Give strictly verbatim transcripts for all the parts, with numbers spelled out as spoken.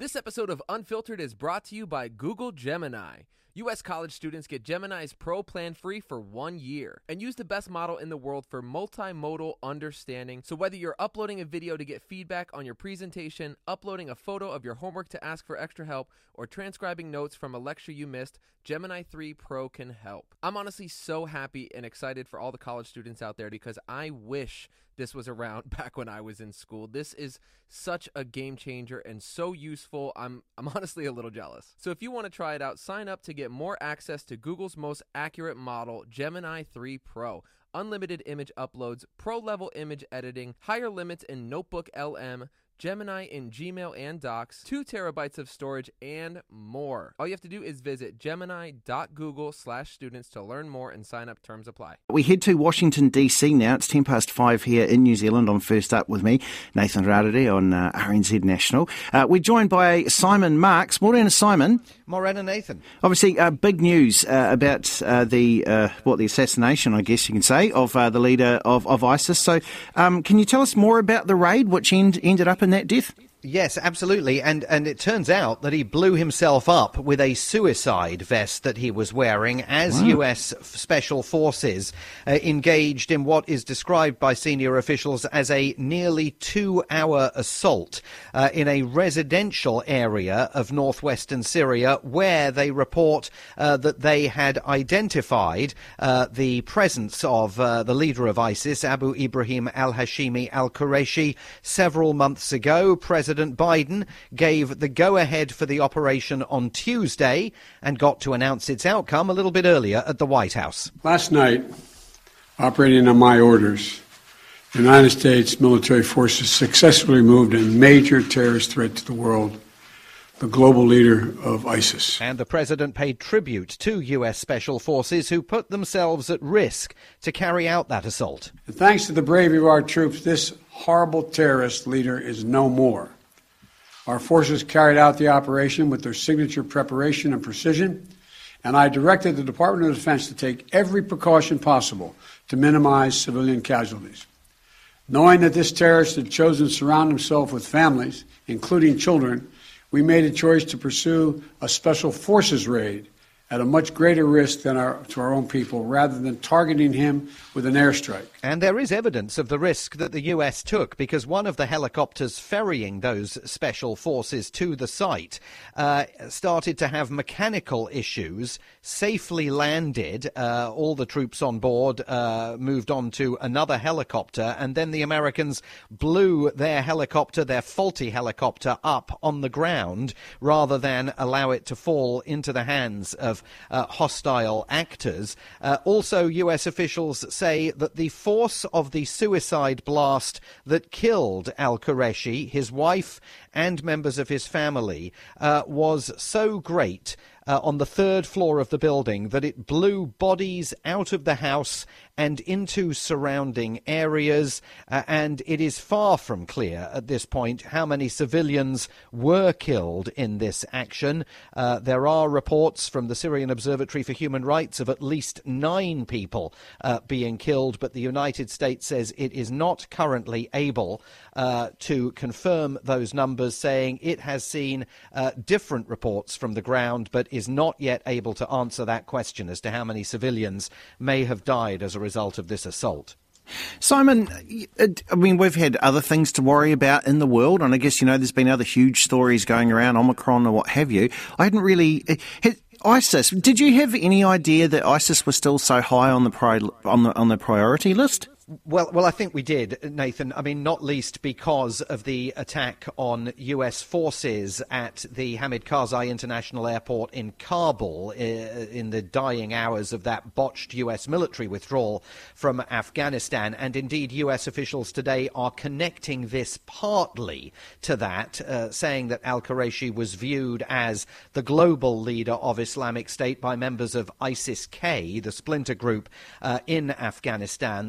This episode of Unfiltered is brought to you by Google Gemini. U S college students get Gemini's Pro plan free for one year and use the best model in the world for multimodal understanding. So whether you're uploading a video to get feedback on your presentation, uploading a photo of your homework to ask for extra help, or transcribing notes from a lecture you missed, Gemini three Pro can help. I'm honestly so happy and excited for all the college students out there because I wish this was around back when I was in school. This is such a game changer and so useful. I'm I'm honestly a little jealous. So if you want to try it out, sign up to get more access to Google's most accurate model, Gemini three Pro. Unlimited image uploads, pro-level image editing, higher limits in Notebook L M, Gemini in Gmail and Docs, two terabytes of storage, and more. All you have to do is visit gemini.google slash students to learn more and sign up. Terms apply. We head to Washington, D C now. It's ten past five here in New Zealand. On First Up with me, Nathan Rarere on uh, R N Z National. Uh, we're joined by Simon Marks. Morena, Simon. Morena, Nathan. Obviously, uh, big news uh, about uh, the uh, what the assassination, I guess you can say, of uh, the leader of, of ISIS. So um, can you tell us more about the raid, which end, ended up in that death? Yes, absolutely. And and it turns out that he blew himself up with a suicide vest that he was wearing as wow. U S Special Forces uh, engaged in what is described by senior officials as a nearly two-hour assault uh, in a residential area of northwestern Syria, where they report uh, that they had identified uh, the presence of uh, the leader of ISIS, Abu Ibrahim al-Hashimi al-Qurayshi, several months ago. President President Biden gave the go-ahead for the operation on Tuesday and got to announce its outcome a little bit earlier at the White House. Last night, operating on my orders, the United States military forces successfully removed a major terrorist threat to the world, the global leader of ISIS. And the president paid tribute to U S Special Forces who put themselves at risk to carry out that assault. And thanks to the bravery of our troops, this horrible terrorist leader is no more. Our forces carried out the operation with their signature preparation and precision, and I directed the Department of Defense to take every precaution possible to minimize civilian casualties. Knowing that this terrorist had chosen to surround himself with families, including children, we made a choice to pursue a special forces raid at a much greater risk than our, to our own people, rather than targeting him with an airstrike. And there is evidence of the risk that the U S took, because one of the helicopters ferrying those special forces to the site uh, started to have mechanical issues, safely landed, uh, all the troops on board uh, moved on to another helicopter, and then the Americans blew their helicopter, their faulty helicopter, up on the ground, rather than allow it to fall into the hands of Uh, hostile actors. Uh, also, U S officials say that the force of the suicide blast that killed al-Qurayshi, his wife, and members of his family uh, was so great uh, on the third floor of the building that it blew bodies out of the house and into surrounding areas, uh, and it is far from clear at this point how many civilians were killed in this action. Uh, there are reports from the Syrian Observatory for Human Rights of at least nine people uh, being killed, but the United States says it is not currently able uh, to confirm those numbers, saying it has seen uh, different reports from the ground, but is not yet able to answer that question as to how many civilians may have died as a result of this assault. Simon, I mean, we've had other things to worry about in the world, and I guess, you know, there's been other huge stories going around, Omicron or what have you. I hadn't really... Had, ISIS, did you have any idea that ISIS was still so high on the pri- on the on the priority list? Well, well, I think we did, Nathan. I mean, not least because of the attack on U S forces at the Hamid Karzai International Airport in Kabul in the dying hours of that botched U S military withdrawal from Afghanistan. And indeed, U S officials today are connecting this partly to that, uh, saying that al-Qurayshi was viewed as the global leader of Islamic State by members of ISIS-K, the splinter group uh, in Afghanistan that took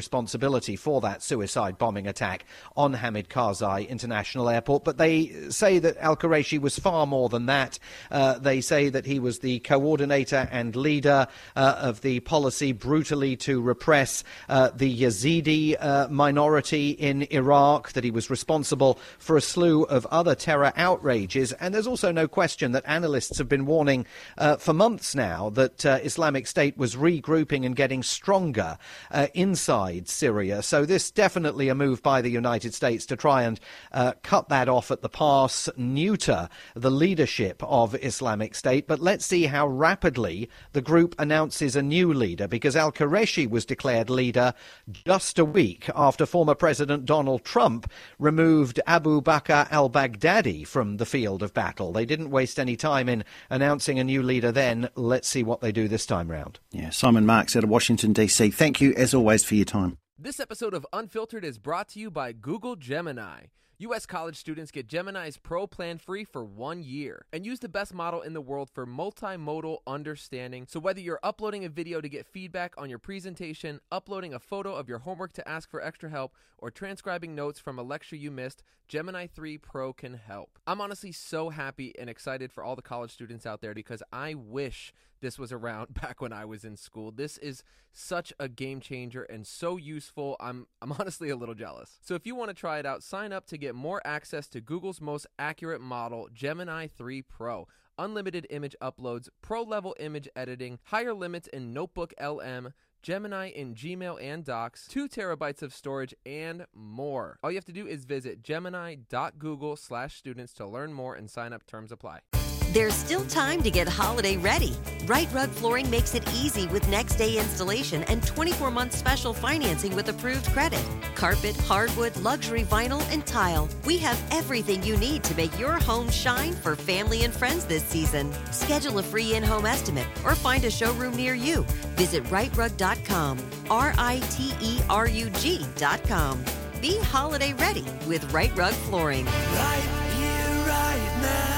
responsibility for that suicide bombing attack on Hamid Karzai International Airport. But they say that al-Quraishi was far more than that. Uh, they say that he was the coordinator and leader uh, of the policy brutally to repress uh, the Yazidi uh, minority in Iraq, that he was responsible for a slew of other terror outrages. And there's also no question that analysts have been warning uh, for months now that uh, Islamic State was regrouping and getting stronger uh, inside Syria. So this definitely a move by the United States to try and uh, cut that off at the pass, neuter the leadership of Islamic State. But let's see how rapidly the group announces a new leader, because al-Quraishi was declared leader just a week after former President Donald Trump removed Abu Bakr al-Baghdadi from the field of battle. They didn't waste any time in announcing a new leader then. Let's see what they do this time round. Yeah, Simon Marks out of Washington, D C. Thank you, as always, for your time. This episode of Unfiltered is brought to you by Google Gemini. U S college students get Gemini's Pro plan free for one year and use the best model in the world for multimodal understanding. So whether you're uploading a video to get feedback on your presentation, uploading a photo of your homework to ask for extra help, or transcribing notes from a lecture you missed, Gemini three Pro can help. I'm honestly so happy and excited for all the college students out there because I wish this was around back when I was in school. This is such a game changer and so useful. I'm I'm honestly a little jealous. So if you want to try it out, sign up to get more access to Google's most accurate model, Gemini three Pro. Unlimited image uploads, pro-level image editing, higher limits in Notebook L M, Gemini in Gmail and Docs, two terabytes of storage, and more. All you have to do is visit gemini.google slash students to learn more and sign up. Terms apply. There's still time to get holiday ready. Right Rug Flooring makes it easy with next day installation and twenty-four month special financing with approved credit. Carpet, hardwood, luxury vinyl, and tile. We have everything you need to make your home shine for family and friends this season. Schedule a free in-home estimate or find a showroom near you. Visit right rug dot com, R I T E R U G dot com. Be holiday ready with Right Rug Flooring. Right here, right now.